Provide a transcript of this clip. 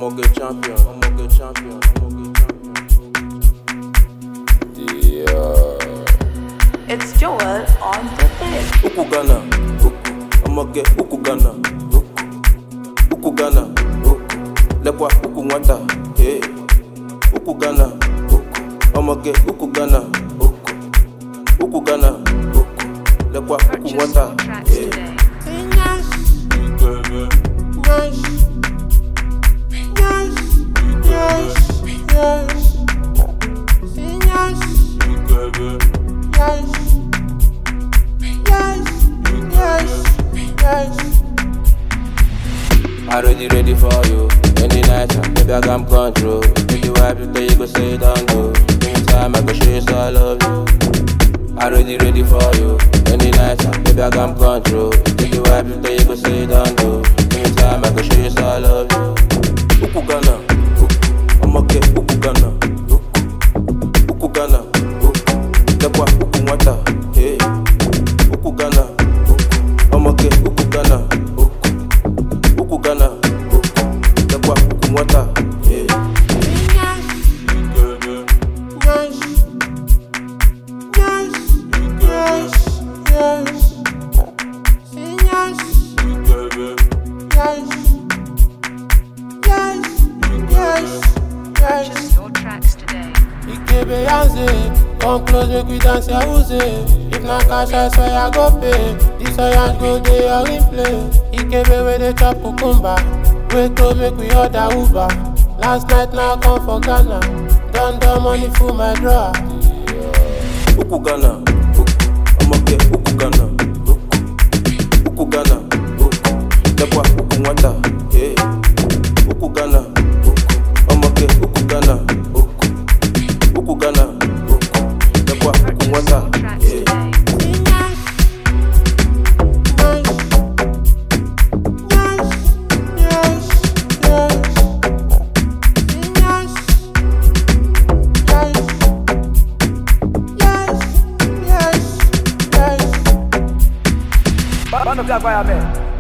I'ma get champion. I'ma get champion. I'ma get champion. It's Joel on the beat. Ukugana, I'ma get Ukugana, Ukugana, Lekwa Ukungwata, hey, Ukugana, I'ma get Ukugana, Ukugana, Lekwa Ukungwata, hey. Already ready for you. Any night, baby, I got control. If you wipe it, then you go say it and go. Anytime I go show you so I love you. Already ready for you. Any night, baby, I got control. If you wipe it, then you go say it and go. Anytime I go show you so I love you. Ukugana, I'ma get Ukugana, Ukugana, Lekwa Ukungwata, hey, Ukugana, I'ma get Ukugana, Ukugana, Lekwa Ukungwata, hey. Purchase your tracks today. Come close, make we dance, ya who's it? If not cash, I swear I go pay. This orange go day or in play. Ikebe where they chop cucumber. Wait to make we order Uber. Last night now come for Ghana. Done money for my drawer. Ukugana, I'ma get Ukugana, Ukugana, Lekwa Ukungwata, hey, Ukugana, I'ma get Ukugana, Ukugana, Lekwa Ukungwata, Tracks hey. today. Bano vya kwaya me.